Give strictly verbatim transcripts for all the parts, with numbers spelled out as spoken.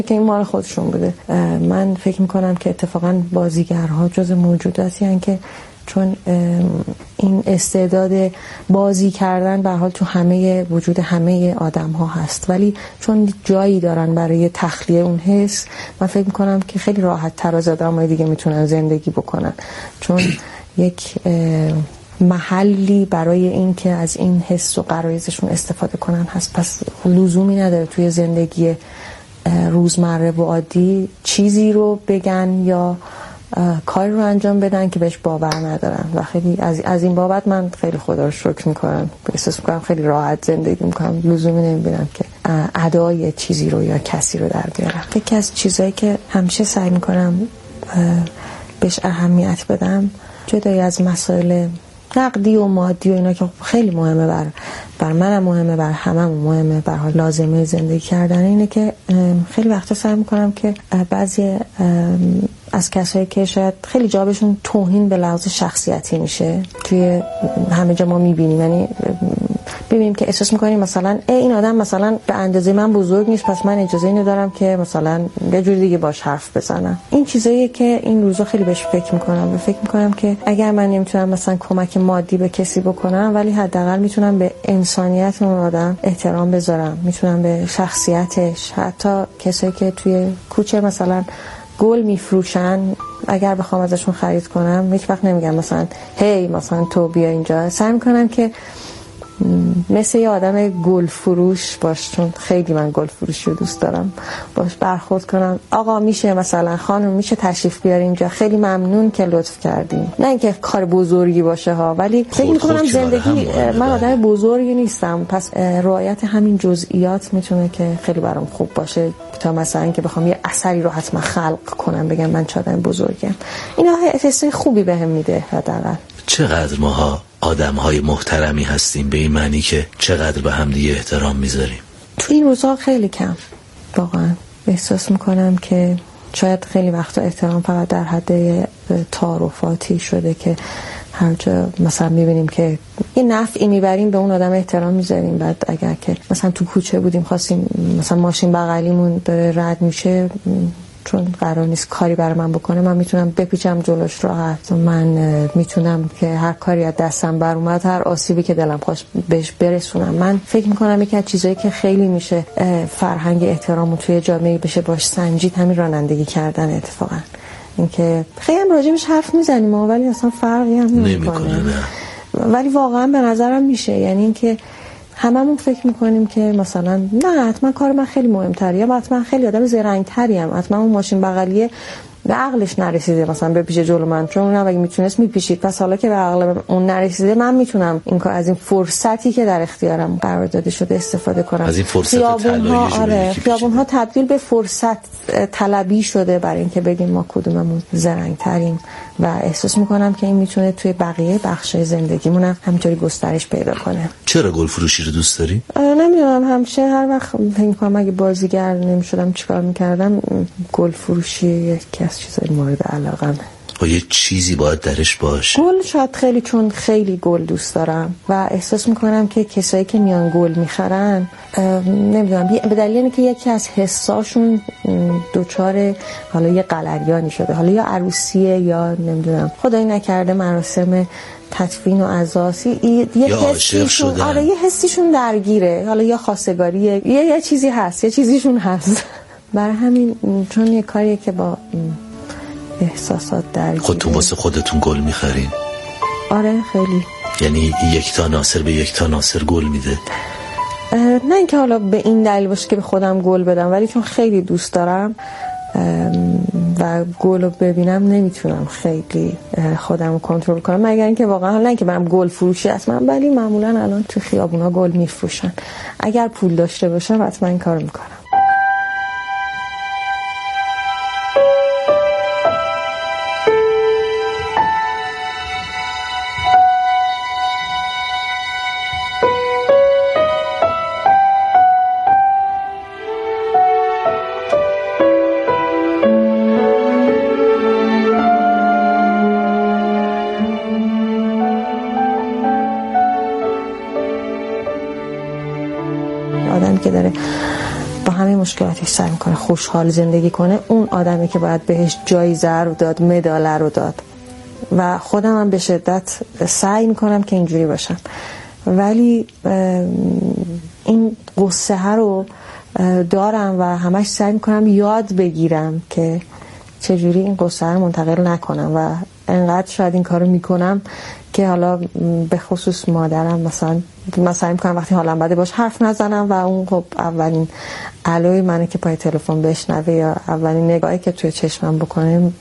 که این مال خودشون بوده. من فکر میکنم که اتفاقا بازیگرها جز موجوداتی هستن که چون این استعداد بازی کردن به حال تو همه وجود همه آدم ها هست، ولی چون جایی دارن برای تخلیه اون حس، من فکر میکنم که خیلی راحت تر از آدمای دیگه میتونن زندگی بکنن، چون یک محلی برای این که از این حس و غرایزشون استفاده کنن هست. پس لزومی نداره توی زندگی روزمره و عادی چیزی رو بگن یا کاری رو انجام بدن که بهش باور ندارن. و خیلی از از این بابت من خیلی خدا رو شکر میکنم، احساس میکنم خیلی راحت زندگی میکنم، لزومی نمیبینم که ادای چیزی رو یا کسی رو در بیارم. یکی از چیزایی که همیشه سعی میکنم بهش اهمیت بدم، جدای از مسائل نقدی و مادی و اینا که خیلی مهمه، بر بر منم مهمه، بر هممون مهمه، بر حال لازمه زندگی کردن، اینه که خیلی وقتا سعی میکنم که بعضی از کسایی که شاید خیلی جا بهشون توهین به لحاظ شخصیتی میشه توی همه جا ما میبینیم، یعنی ببینیم که احساس میکنیم مثلا این آدم مثلا به اندازه من بزرگ نیست، پس من اجازه اینو دارم که مثلا یه جوری دیگه باش حرف بزنم. این چیزاییه که این روزا خیلی بهش فکر میکنم و فکر میکنم که اگر من نمیتونم مثلا کمک مادی به کسی بکنم، ولی حداقل میتونم به انسانیت اون آدم احترام بذارم، میتونم به شخصیتش، حتی کسایی که توی کوچه مثلا گل میفروشن، اگر بخوام ازشون خرید کنم هیچ وقت نمیگم مثلا هی مثلا تو بیا اینجا، سعی میکنم که مثل یه آدم گل فروش باش، چون خیلی من گل فروشی رو دوست دارم، باش برخورد کنم. آقا میشه مثلا خانم میشه تشریف بیاری اینجا، خیلی ممنون که لطف کردیم. نه اینکه کار بزرگی باشه ها، ولی فکر میکنم زندگی من آدم بزرگی نیستم، پس رعایت همین جزئیات میتونه که خیلی برام خوب باشه، تا مثلا اینکه بخوام یه اثری رو حتما خلق کنم بگم من چه آدم بزرگم. اینا حس خوبی بهم میده. حداقل چقدر ماها آدم‌های محترمی هستیم، به این معنی که چقدر به هم دیگه احترام میذاریم. تو این روزها خیلی کم، واقعا احساس میکنم که شاید خیلی وقتا احترام فقط در حد تعارفاتی شده که هر جا مثلا میبینیم که یه نفعی میبریم به اون آدم احترام میذاریم، بعد اگر که مثلا تو کوچه بودیم خواستیم مثلا ماشین بغلیمون داره رد میشه، چون قرار نیست کاری برای من بکنه، من میتونم بپیچم جلوش راحت، من میتونم که هر کاری از دستم بر اومد، هر آسیبی که دلم خواست بهش برسونم. من فکر میکنم یکی از چیزایی که خیلی میشه فرهنگ احترامو توی جامعه بشه باش سنجید همین رانندگی کردن. اتفاقا اینکه خیلی هم راجبش حرف میزنیم ولی اصلا فرقی هم نمیکنه، ولی واقعا به نظرم میشه. یعنی اینکه هممون فکر میکنیم که مثلا نه حتما کار من خیلی مهمتره، یا حتما خیلی آدم زرنگ‌تریم، حتما اون ماشین بغلیه به عقلش نرسیده مثلا بپیشه جلو من، چون اونم اگه میتونست میپیشید، پس حالا که به عقل اون نرسیده من میتونم این کار از این فرصتی که در اختیارم قرار داده شده استفاده کنم. از این فرصت طلایی آره خیابون‌ها تبدیل به فرصت طلبی شده برای اینکه بگیم ما کدوممون زرنگ‌تریم، و احساس میکنم که این میتونه توی بقیه بخشای زندگیمون هم همینطوری گسترش پیدا کنه. چرا گل فروشی رو دوست داری؟ نمیدونم، همیشه هر وقت فکر میکنم اگه بازیگر نمیشدم چیکار میکردم، گل فروشی یکی از چیزای مورد علاقمه. و یه چیزی باید درش باشه. گل شاید خیلی، چون خیلی گل دوست دارم و احساس میکنم که کسایی که میان گل میخرن نمیدونم به دلیل اینکه یکی از حساشون دوچار حالا یه قلریانی شده، حالا یا عروسیه یا نمیدونم خدای نکرده مراسم تدفین و عزاسی، یه حسیشون آره یه حسیشون درگیره، حالا یا خواستگاریه، یه یه چیزی هست، یه چیزیشون هست. برای همین چون یه کاریه که با احساسات درگیره. خودتون واسه خودتون گل میخرین؟ آره خیلی. یعنی یک تا ناصر به یک تا ناصر گل میده؟ نه اینکه حالا به این دلیل باشه که به خودم گل بدم، ولی چون خیلی دوست دارم و گل رو ببینم نمیتونم خیلی خودم رو کنترل کنم، مگر اینکه واقعا حالا اینکه برم گل فروشی هستم، ولی معمولا الان تو خیابونا گل میفروشن. اگر پول داشته باشم حتما این کارو میکنم. مشکلاتش سعی میکنه خوشحال زندگی کنه، اون آدمی که باید بهش جایزه رو داد، مدال رو داد. و خودم هم به شدت سعی میکنم که اینجوری باشم، ولی این قصه رو دارم و همش سعی میکنم یاد بگیرم که چجوری این قصه رو منتقل نکنم و انقدر شاید این کارو میکنم که حالا به خصوص مادرم مثلا من سعی میکنم وقتی حالم بده باش حرف نزنم و اون خب اولین الوی منه که پای تلفن بشنوه یا اولین نگاهی که توی چشمم بکنه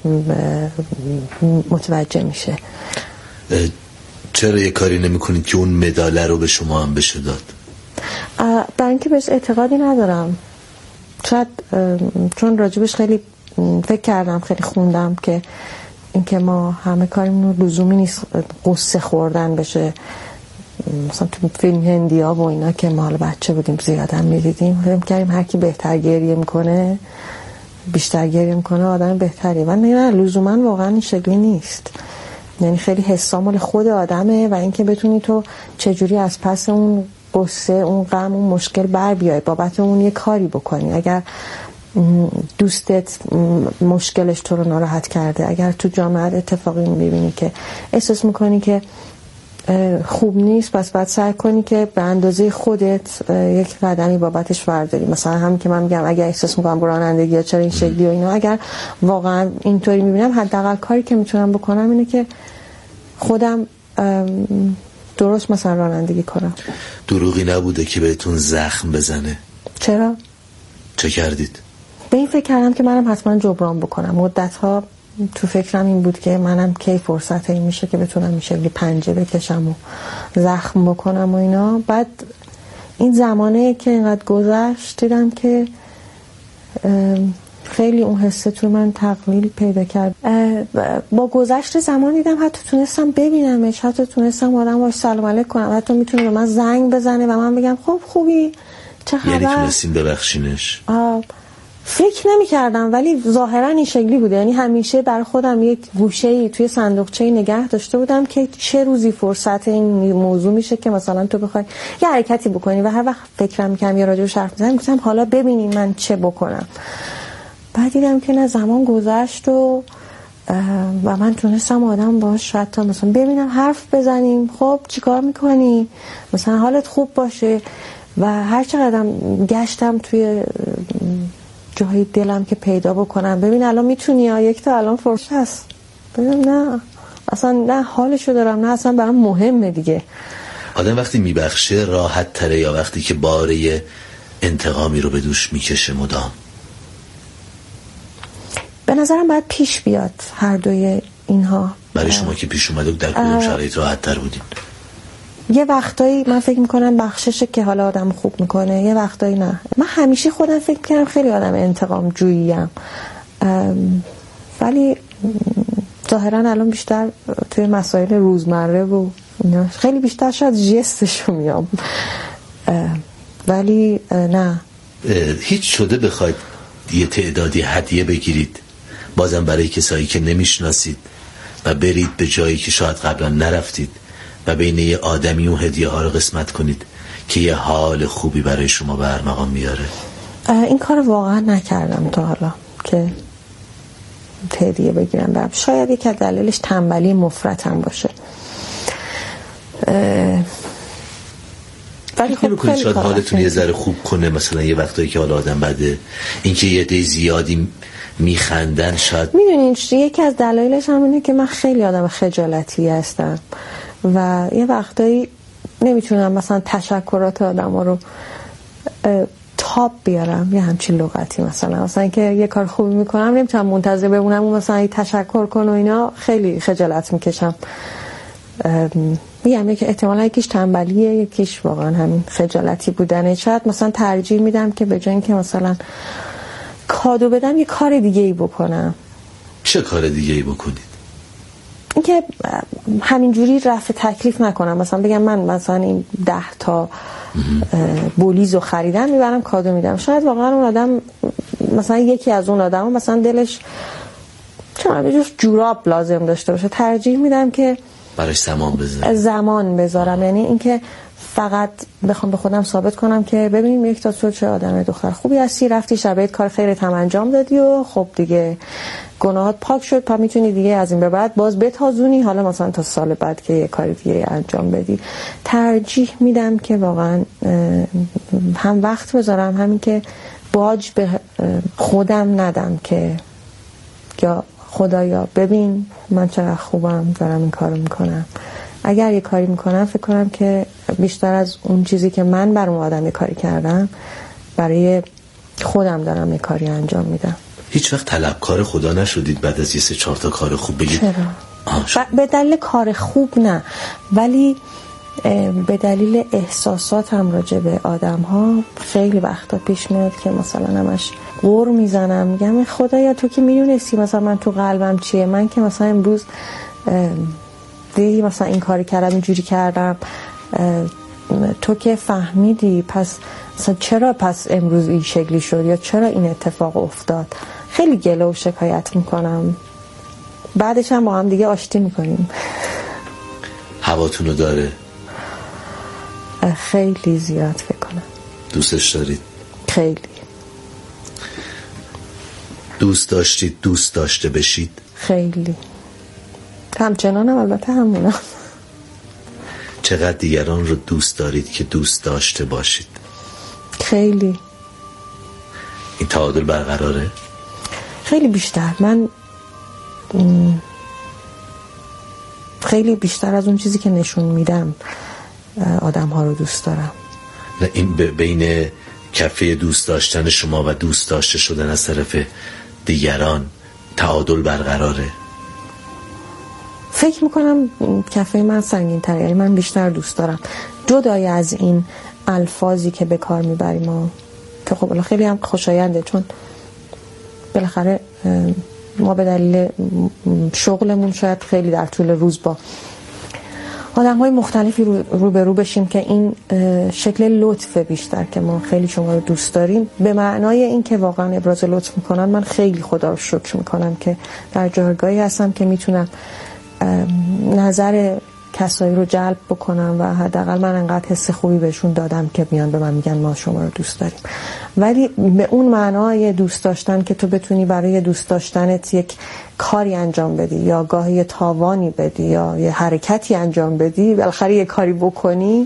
متوجه میشه. چرا یه کاری نمیکنید که اون مداله رو به شما هم بشه داد؟ برای اینکه بهش اعتقادی ندارم. شاید چون راجبش خیلی فکر کردم، خیلی خوندم که اینکه ما همه کاریمون لزومی نیست قصه خوردن بشه. مثلا تو فیلم هندی ها و اینا که ما حالا بچه بودیم زیادم میدیدیم، فکر کردیم هر کی بهتر گریه میکنه، بیشتر گریه میکنه آدم بهتری. و نه، لزوما واقعا این شکلی نیست. یعنی خیلی حسا مال خود آدمه و اینکه بتونی تو چجوری از پس اون قصه، اون غم، اون مشکل بر بیای، بابت اون یه کاری بکنی. اگر دوستت مشکلش تو رو ناراحت کرده، اگر تو جامعه اتفاقی میبینی که احساس میکنی که خوب نیست، پس باید سعی کنی که به اندازه خودت یک قدمی بابتش برداری. مثلا همین که من میگم اگر احساس میکنم رانندگی ها چرا این شکلی و اینا، اگر واقعا اینطوری میبینم، حداقل کاری که میتونم بکنم اینه که خودم درست مثلا رانندگی کنم. دروغی نبوده که بهتون زخم بزنه؟ چرا؟ چه کردید؟ به این فکر کردم که منم حتما جبران بکنم. مدت‌ها تو فکرم این بود که منم کی فرصت این میشه که بتونم این شکلی پنجه بکشم و زخم بکنم و اینا. بعد این زمانه که اینقدر گذشت دیدم که خیلی اون حسه تو من تقلیل پیدا کرد. با گذشت زمان دیدم حتی تونستم ببینمش، حتی تونستم آدم باش سلام علیک کنم، حتی میتونه به من زنگ بزنه و من بگم خب خوبی، چه خبر؟ یعنی تونستیم ببخشینش؟ فکر نمی کردم، ولی ظاهرا این شکلی بوده. یعنی همیشه برای خودم یک گوشه‌ای توی صندوقچه‌ای نگه داشته بودم که چه روزی فرصت این موضوع میشه که مثلا تو بخوای یه حرکتی بکنی. و هر وقت فکرم می‌کردم یا راجعش حرف می‌زنم گفتم حالا ببینین من چه بکنم. بعد دیدم که نه، زمان گذشت و و من تونستم آدم باش حتی مثلا ببینم، حرف بزنیم، خب چیکار می‌کنی، مثلا حالت خوب باشه. و هر چقدر گشتم توی جای دلم که پیدا بکنم ببین الان میتونی یا یک تا الان فرصت هست، ببین نه اصلا نه حالشو دارم، نه اصلا برام مهمه دیگه. آدم وقتی میبخشه راحت تره یا وقتی که باره انتقامی رو به دوش میکشه مدام؟ به نظرم باید پیش بیاد هر دوی اینها. برای شما که پیش اومده در کدوم شرایط راحت تر بودین؟ یه وقتایی من فکر میکنم بخششه که حالا آدم خوب میکنه، یه وقتایی نه. من همیشه خودم فکر میکنم خیلی آدم انتقام جوییم، ولی ظاهرا الان بیشتر توی مسائل روزمره و خیلی بیشتر شاید جستشو میام، ولی نه. هیچ شده بخواید یه تعدادی هدیه بگیرید بازم برای کسایی که نمیشناسید و برید به جایی که شاید قبلا نرفتید و بین یه آدمی و هدیه ها رو قسمت کنید که یه حال خوبی برای شما به ارمغان میاره؟ این کار واقعا نکردم تا حالا که هدیه بگیرم برم. شاید یک از دلیلش تنبلی مفرطم باشه، ولی خب خیلی شاید حالتون یه ذره خوب کنه. مثلا یه وقتایی که حالا آدم بده اینکه یه عده زیادی میخندن، شاید میدونین یکی از دلایلش هم اینه که من خیلی آدم خجالتی هستم و یه وقتایی نمیتونم مثلا تشکرات آدم ها رو تاپ بیارم، یه همچین لغتی. مثلا مثلا که یه کار خوبی میکنم نمیتونم منتظر بمونم و مثلا تشکر کن و اینا، خیلی خجالت میکشم. میگم که احتمالا یکیش تنبلیه، یکیش واقعا همین خجالتی بودنه. شاید مثلا ترجیح میدم که به جای اینکه مثلا کادو بدم یه کار دیگه ای بکنم. چه کار دیگه ای بکنید؟ اینکه همینجوری رفع تکلیف نکنم، مثلا بگم من مثلا این ده تا بولیزو خریدم میبرم کادو میدم. شاید واقعا اون آدم مثلا یکی از اون آدم مثلا دلش چون به جز جوراب لازم داشته باشه، ترجیح میدم که براش زمان بذارم زمان بذارم. یعنی اینکه فقط بخوام به خودم ثابت کنم که ببینیم یک تا تو چه آدم دختر خوبی هستی، رفتی شبیه کار خیرت هم انجام دادی و خب دیگه گناهات پاک شد، پا میتونی دیگه از این به بعد باز بتازونی، حالا مثلا تا سال بعد که یه کاری دیگه انجام بدی. ترجیح میدم که واقعا هم وقت بذارم، همین که باج به خودم ندم که یا خدایا ببین من چقدر خوبم دارم این کارو میکنم. اگر یه کاری میکنم فکر کنم که بیشتر از اون چیزی که من بر اون آدم یه کاری کردم برای خودم دارم یه کاری انجام میدم. هیچ وقت طلبکار خدا نشدید بعد از یه سه چهار تا کار خوب بگید؟ چرا؟ به دلیل کار خوب نه، ولی به دلیل احساساتم راجع به آدم ها خیلی وقتا پیش میاد که مثلا همش غر میزنم، میگم خدایا تو که میدونستی مثلا من تو قلبم چیه، من که مثلا امروز دیدی مثلا این کاری کردم اینجوری کردم، تو که فهمیدی، پس مثلا چرا پس امروز این شکلی شد یا چرا این اتفاق افتاد. خیلی گله و شکایت میکنم، بعدش هم با هم دیگه آشتی میکنیم. هواتونو داره؟ خیلی زیاد فکر کنم. دوستش دارید؟ خیلی. دوست داشتید دوست داشته بشید؟ خیلی. همچنانم البته همونم. چقدر دیگران رو دوست دارید که دوست داشته باشید؟ خیلی. این تعادل برقراره؟ خیلی بیشتر. من خیلی بیشتر از اون چیزی که نشون میدم آدم ها رو دوست دارم. نه این بین کفه دوست داشتن شما و دوست داشته شدن از طرف دیگران تعادل برقراره؟ فکر میکنم کفه من سنگین تره، یعنی من بیشتر دوست دارم جدای از این الفاظی که به کار میبریم و که خب خیلی هم خوشاینده، چون بالاخره ما به دلیل شغلمون شاید خیلی در طول روز با آدم های مختلفی رو به رو بشیم که این شکل لطف بیشتر که ما خیلی شما رو دوست داریم به معنای این که واقعا ابراز لطف میکنن. من خیلی خدا رو شکر میکنم که در جایگاهی هستم که میتونم نظر کسایی رو جلب بکنم و حداقل من انقدر حس خوبی بهشون دادم که بیان به من میگن ما شما رو دوست داریم. ولی به اون معنای دوست داشتن که تو بتونی برای دوست داشتنت یک کاری انجام بدی یا گاهی تاوانی بدی یا یه حرکتی انجام بدی، بالاخره یه کاری بکنی،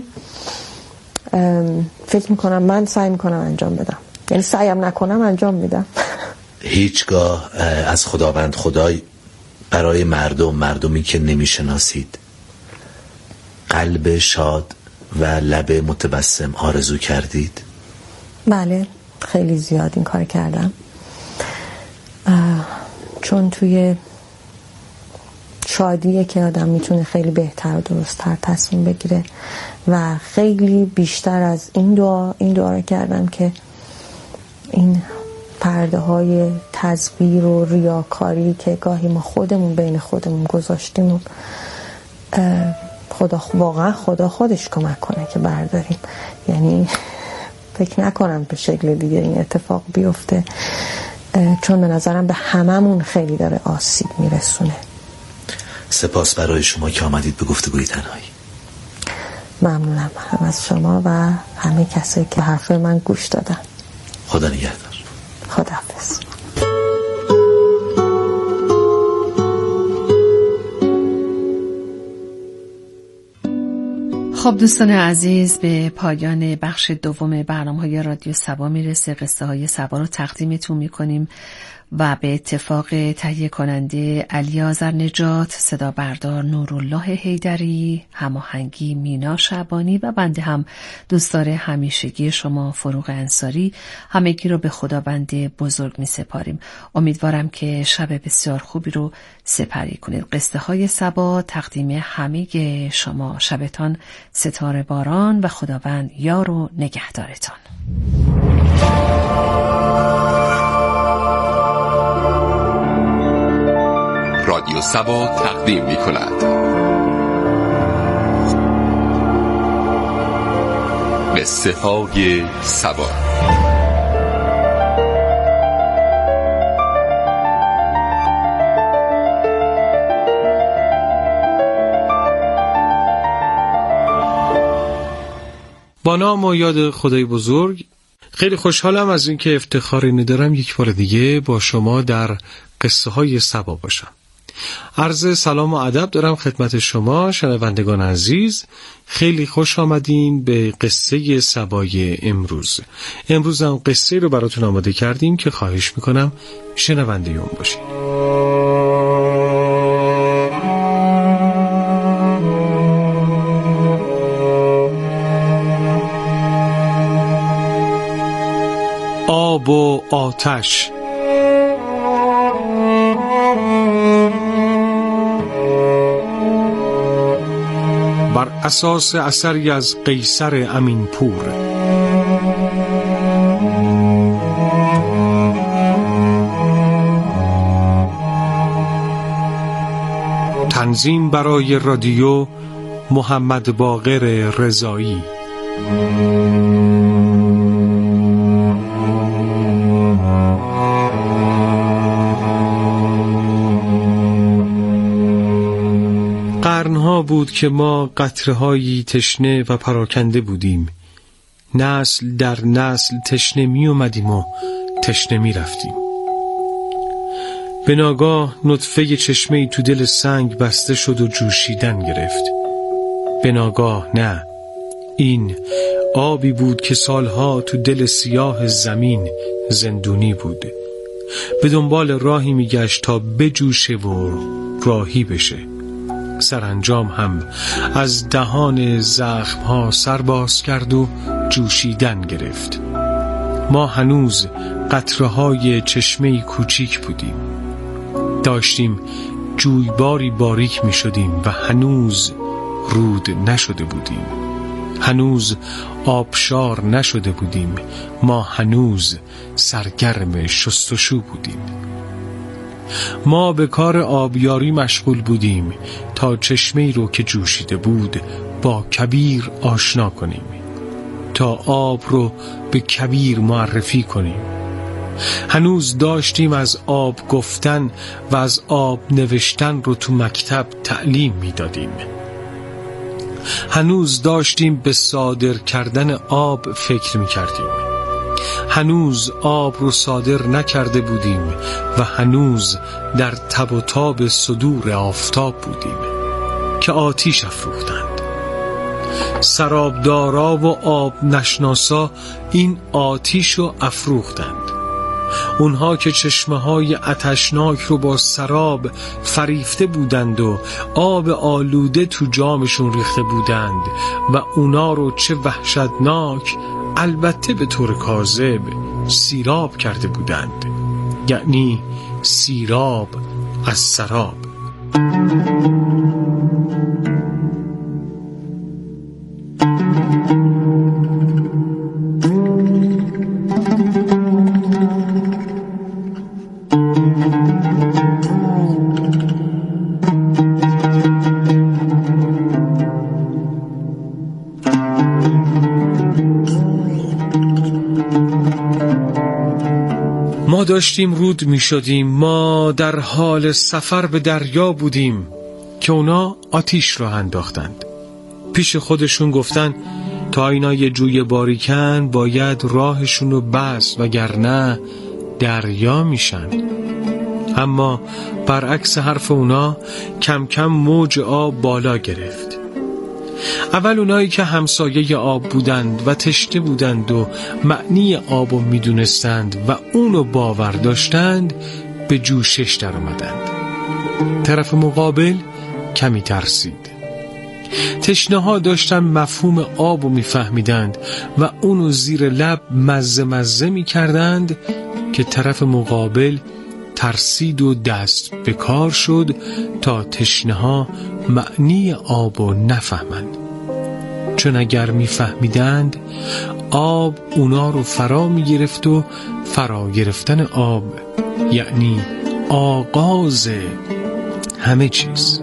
فکر میکنم من سعی میکنم انجام بدم، یعنی سعیم نکنم انجام میدم. هیچگاه از خداوند خدای برای مردم مردمی که نمیشناسید قلب شاد و لب متبسم آرزو کردید؟ بله خیلی زیاد این کار کردم، چون توی شادیه که آدم میتونه خیلی بهتر و درست‌تر تصمیم بگیره و خیلی بیشتر از این دعا این دعا رو کردم که این پرده های تزویر و ریاکاری که گاهی ما خودمون بین خودمون گذاشتیم و خدا واقعا خدا خودش کمک کنه که برداریم. یعنی فکر نکنم به شکل دیگه این اتفاق بیفته، چون به نظرم به هممون خیلی داره آسیب میرسونه. سپاس برای شما که آمدید به گفتگوی تنهایی. ممنونم هم از شما و همه کسایی که حرف من گوش دادن. خدا نگهدار. خداحافظ. خب دوستان عزیز، به پایان بخش دوم برنامه‌های رادیو صبا میرسه. قصه های صبا رو تقدیمتون میکنیم و به اتفاق تهیه کننده علی آذرنجات، صدا بردار نورالله حیدری، هماهنگی مینا شعبانی و بنده هم دوستدار همیشگی شما فروغ انصاری، همگی رو به خداوند بزرگ می سپاریم. امیدوارم که شب بسیار خوبی رو سپری کنید. قصه های صبا تقدیم همه شما. شبتان ستاره باران و خداوند یار و نگهدارتان. رادیو صبا تقدیم می کند قصه های صبا. با نام و یاد خدای بزرگ. خیلی خوشحالم از اینکه افتخاری ندارم یک بار دیگه با شما در قصه های سبا باشم. عرض سلام و ادب دارم خدمت شما شنوندگان عزیز. خیلی خوش آمدین به قصه سبای امروز. امروز هم قصه رو براتون آماده کردیم که خواهش میکنم شنونده اون باشید. آب و آتش. بر اساس اثری از قیصر امینپور. تنظیم برای رادیو محمد باقر رضایی. قرنها بود که ما قطره‌هایی تشنه و پراکنده بودیم. نسل در نسل تشنه می اومدیم و تشنه می رفتیم. به ناگاه نطفه چشمه‌ای تو دل سنگ بسته شد و جوشیدن گرفت. به ناگاه نه، این آبی بود که سالها تو دل سیاه زمین زندونی بود. به دنبال راهی می گشت تا بجوشه و راهی بشه. سرانجام هم از دهان زخمها سر باز کرد و جوشیدن گرفت. ما هنوز قطره‌های چشمه‌ای کوچیک بودیم. داشتیم جویباری باریک می شدیم و هنوز رود نشده بودیم. هنوز آبشار نشده بودیم. ما هنوز سرگرم شستشو بودیم. ما به کار آبیاری مشغول بودیم تا چشمه‌ای رو که جوشیده بود با کبیر آشنا کنیم، تا آب رو به کبیر معرفی کنیم. هنوز داشتیم از آب گفتن و از آب نوشتن رو تو مکتب تعلیم میدادیم. هنوز داشتیم به صادر کردن آب فکر میکردیم. هنوز آب رو صادر نکرده بودیم و هنوز در تب و تاب صدور آفتاب بودیم که آتیش افروختند. سرابدارا و آب نشناسا این آتیش رو افروختند. اونها که چشمه های آتشناک رو با سراب فریفته بودند و آب آلوده تو جامشون ریخته بودند و اونا رو چه وحشتناک، البته به طور کاذب، سیراب کرده بودند. یعنی سیراب از سراب. ما داشتیم رود می شدیم. ما در حال سفر به دریا بودیم که اونا آتیش رو انداختند. پیش خودشون گفتن تا اینا یه جوی باریکن باید راهشون رو بست وگرنه دریا میشن. اما برعکس حرف اونا کم کم موج آب بالا گرفت. اول اونایی که همسایه آب بودند و تشنه بودند و معنی آبو میدونستند و اونو باور داشتند به جوشش در اومدند. طرف مقابل کمی ترسید. تشنه ها داشتن مفهوم آبو میفهمیدند و اونو زیر لب مزه مزه میکردند که طرف مقابل ترسید و دست به کار شد تا تشنه ها معنی آبو نفهمند. چون اگر میفهمیدند آب اونا رو فرا میگرفت و فرا گرفتن آب یعنی آغاز همه چیز.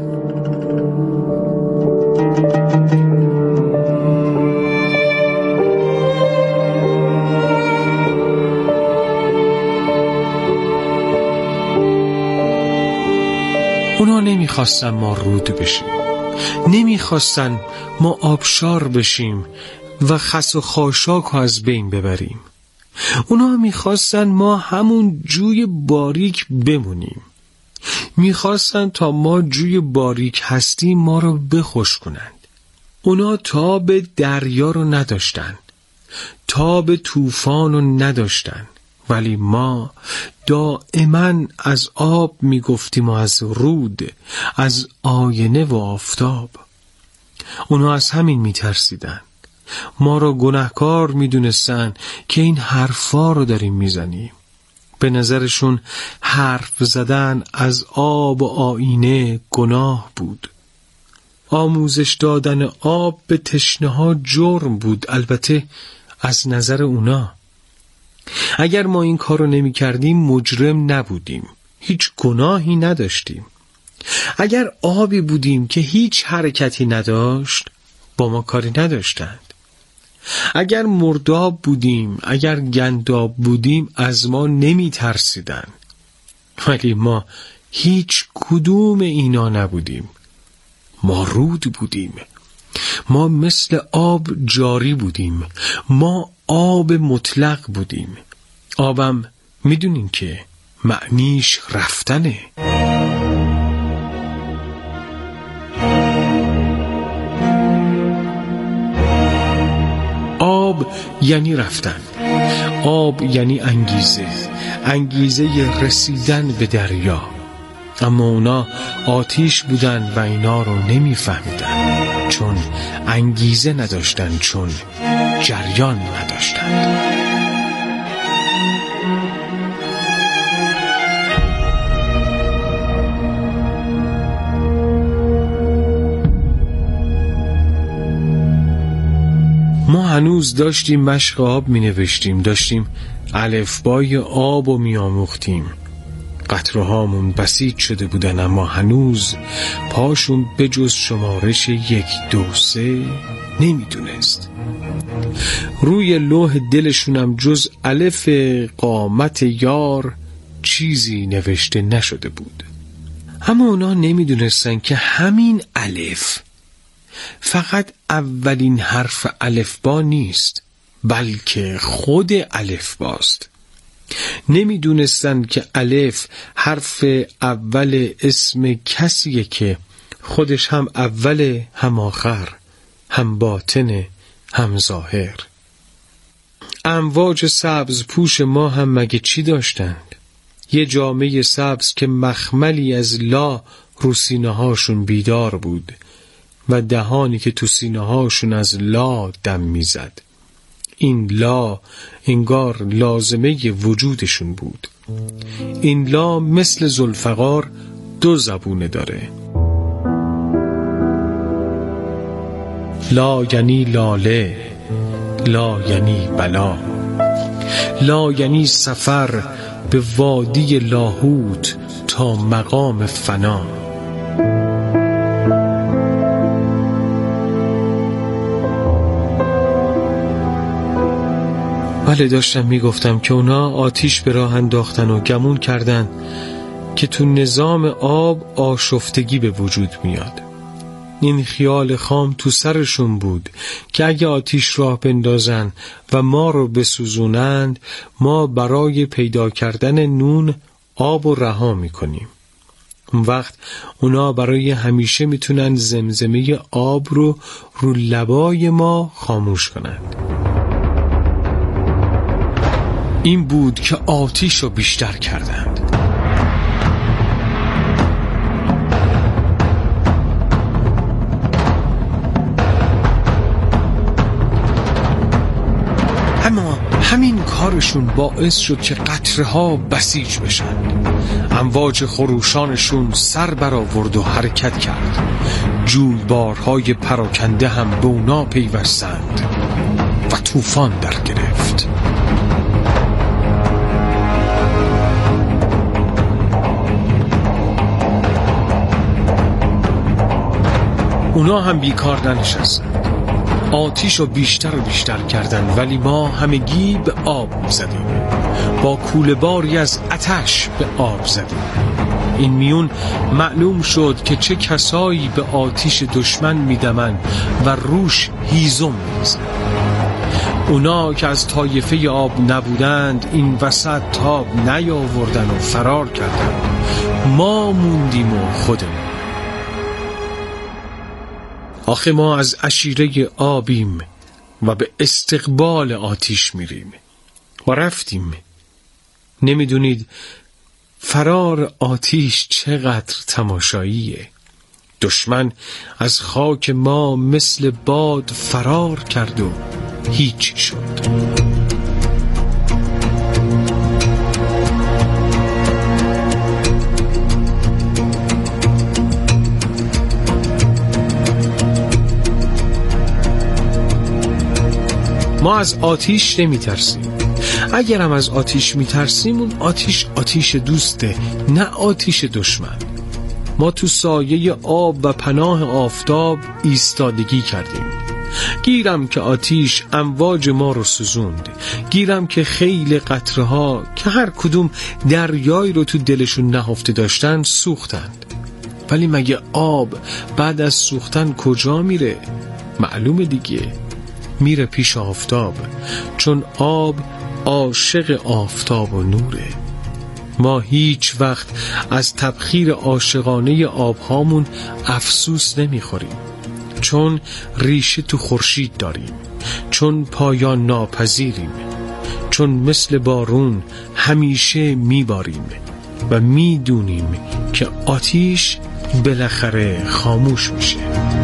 اونا نمیخواستن ما رود بشیم، نمیخواستن ما آبشار بشیم و خس و خاشاک رو از بین ببریم. اونا میخواستن ما همون جوی باریک بمونیم. میخواستن تا ما جوی باریک هستیم ما رو بخشکنند. اونا تاب دریا رو نداشتن، تاب طوفان رو نداشتن، ولی ما دائما از آب میگفتیم و از رود، از آینه و آفتاب. اونا از همین میترسیدن. ما رو گناهکار میدونستن که این حرفا رو داریم میزنیم. به نظرشون حرف زدن از آب و آینه گناه بود. آموزش دادن آب به تشنه ها جرم بود، البته از نظر اونا. اگر ما این کارو نمی کردیم مجرم نبودیم، هیچ گناهی نداشتیم. اگر آبی بودیم که هیچ حرکتی نداشت، با ما کاری نداشتند. اگر مرداب بودیم، اگر گنداب بودیم، از ما نمی ترسیدن. ولی ما هیچ کدوم اینا نبودیم. ما رود بودیم. ما مثل آب جاری بودیم. ما آب مطلق بودیم. آبم میدونین که معنیش رفتنه. آب یعنی رفتن. آب یعنی انگیزه. انگیزه رسیدن به دریا. اما اونا آتیش بودن و اینا رو نمیفهمیدن، چون انگیزه نداشتن، چون جریان نداشتن. ما هنوز داشتیم مشق آب می نوشتیم، داشتیم الفبای آب رو می آموختیم. قطره هامون بسیج شده بودن، اما هنوز پاشون به جز شمارش یک دو سه نمی دونست. روی لوح دلشونم جز الف قامت یار چیزی نوشته نشده بود. اما اونا نمی دونستن که همین الف فقط اولین حرف الفبا نیست، بلکه خود الفباست. نمیدونستن که الف حرف اول اسم کسیه که خودش هم اول، هم آخر، هم باطن، هم ظاهر. امواج سبز پوش ما هم مگه چی داشتند؟ یه جامعه سبز که مخملی از لا رو سینه هاشون بیدار بود و دهانی که تو سینه هاشون از لا دم میزد. این لا انگار لازمه وجودشون بود. این لا مثل ذوالفقار دو زبونه داره. لا یعنی لاله، لا یعنی بلا، لا یعنی سفر به وادی لاهوت تا مقام فنا. بله، داشتم میگفتم که اونا آتیش به راه انداختن و گمون کردن که تو نظام آب آشفتگی به وجود میاد. این خیال خام تو سرشون بود که اگه آتیش راه بندازن و ما رو بسوزونند، ما برای پیدا کردن نون آب رو رها میکنیم. اون وقت اونا برای همیشه میتونن زمزمه آب رو رو لبای ما خاموش کنند. این بود که آتیش رو بیشتر کردند. اما همین کارشون باعث شد که قطره ها بسیج بشن. امواج خروشانشون سر برآورد و حرکت کرد. جویبارهای پراکنده هم به اونا پیوستند و طوفان در گرفت. اونا هم بیکار ننشستند. آتیش رو بیشتر و بیشتر کردن، ولی ما همگی به آب زدیم. با کوله باری از آتش به آب زدیم. این میون معلوم شد که چه کسایی به آتیش دشمن میدمن و روش هیزم میزن. اونا که از طایفه آب نبودند این وسط تاب نیاوردن و فرار کردن، ما موندیم و خودمون. آخه ما از عشیره آبیم و به استقبال آتیش میریم و رفتیم. نمیدونید فرار آتیش چقدر تماشاییه. دشمن از خاک ما مثل باد فرار کرد و هیچ شد. ما از آتیش نمی ترسیم. اگرم از آتیش می ترسیم اون آتیش آتیش دوسته، نه آتیش دشمن. ما تو سایه آب و پناه آفتاب ایستادگی کردیم. گیرم که آتیش امواج ما رو سوزوند، گیرم که خیل قطره ها که هر کدوم دریایی رو تو دلشون نهفته داشتن سوختند. ولی مگه آب بعد از سوختن کجا میره؟ معلومه دیگه، میره پیش آفتاب، چون آب عاشق آفتاب و نوره. ما هیچ وقت از تبخیر عاشقانه آبهامون افسوس نمیخوریم، چون ریشه تو خورشید داریم، چون پایان ناپذیریم، چون مثل بارون همیشه میباریم و میدونیم که آتیش بالاخره خاموش میشه.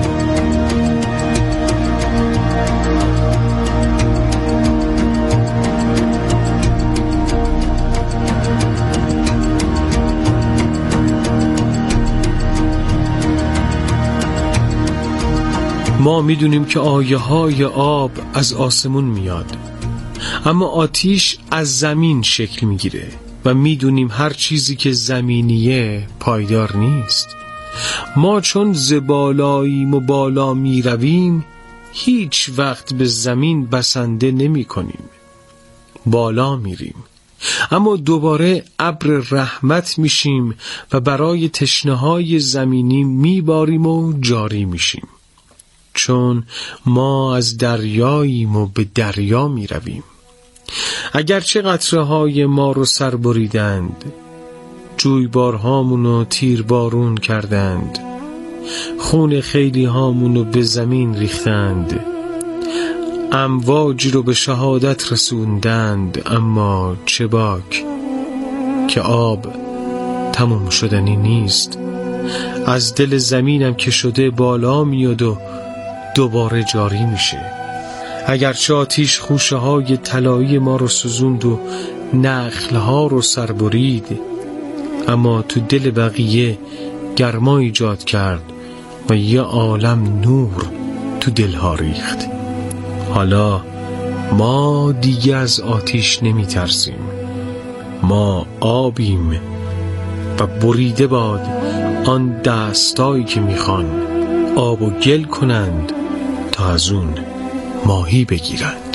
ما میدونیم که آیه های آب از آسمون میاد، اما آتیش از زمین شکل میگیره و میدونیم هر چیزی که زمینیه پایدار نیست. ما چون زبالاییم و بالا میرویم هیچ وقت به زمین بسنده نمی کنیم. بالا میریم اما دوباره ابر رحمت میشیم و برای تشنه‌های زمینی میباریم و جاری میشیم، چون ما از دریاییم و به دریا می رویم. اگرچه قطره های ما رو سر بریدند، جویبارهامونو تیربارون کردند، خون خیلی هامونو به زمین ریختند، امواجی رو به شهادت رسوندند، اما چه باک که آب تموم شدنی نیست. از دل زمینم که شده بالا میاد و دوباره جاری میشه. اگرچه آتیش خوشه های طلایی ما رو سوزوند و نخل ها رو سر برید، اما تو دل بقیه گرما ایجاد کرد و یه عالم نور تو دلها ریخت. حالا ما دیگه از آتیش نمی ترسیم. ما آبیم و بریده باد آن دستایی که میخوان آب و گل کنند تا از اون ماهی بگیرند.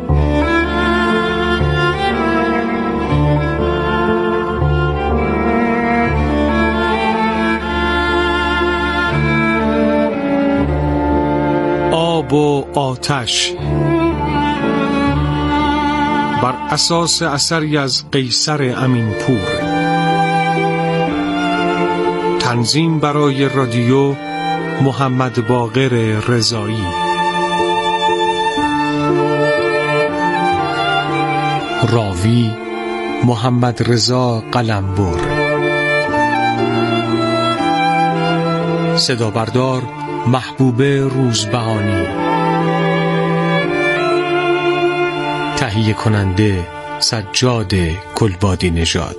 آب و آتش بر اساس اثری از قیصر امینپور. تنظیم برای رادیو محمد باقر رضایی. راوی محمد رضا قلمبر. صدا بردار محبوبه روزبهانی. تهیه کننده سجاد گلبادی نژاد.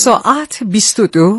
ساعت بیست و دو